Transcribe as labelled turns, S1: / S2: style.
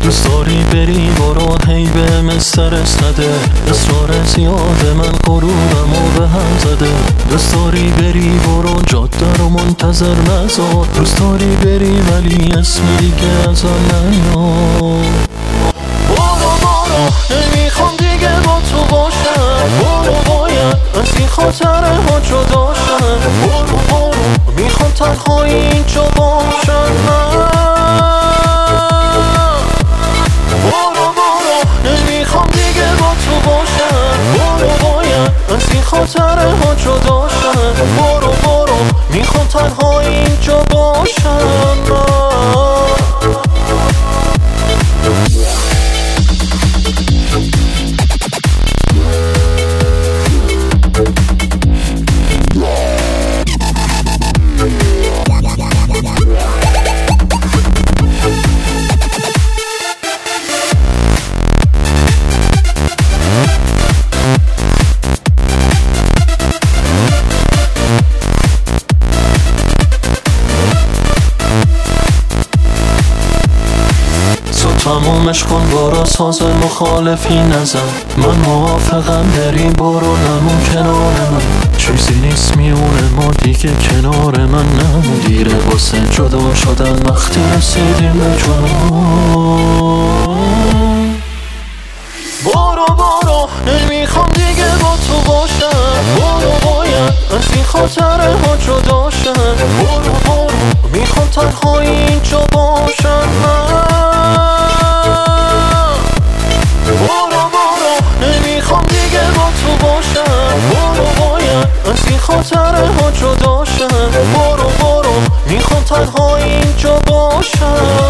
S1: دوست داری بری برو، هی به استرس نده، اصرار زیاده من غرورمو به هم زده. دوست داری بری برو، جاده رو منتظر نذار، دوست داری بری ولی اسم دیگه ازم نیار. برو نمیخوام دیگه با تو باشم، برو باید از این خاطره ها جدا شم. برو میخوام تنهایی اینجا باشم من. نمیخوام دیگه با تو باشم، برو باید از این خاطره ها جدا شم. برو میخوام تنهایی اینجا باشم من. تمامش کن برو، ساز مخالفی نزن، من موافقم بری برو، نمون کنار من. چیزی نیست میونه ما دیگه کنار من نمون، دیره واسه جدا شدن وقتی رسیدیم به جنون. برو نمیخوام دیگه با تو باشم، برو باید از این خاطره ها جدا شم. برو میخوام تنهایی اینجا باشم من. نمیخوام دیگه با تو باشم، برو باید از این خاطره ها جدا شم. برو میخوام تنها اینجا باشم.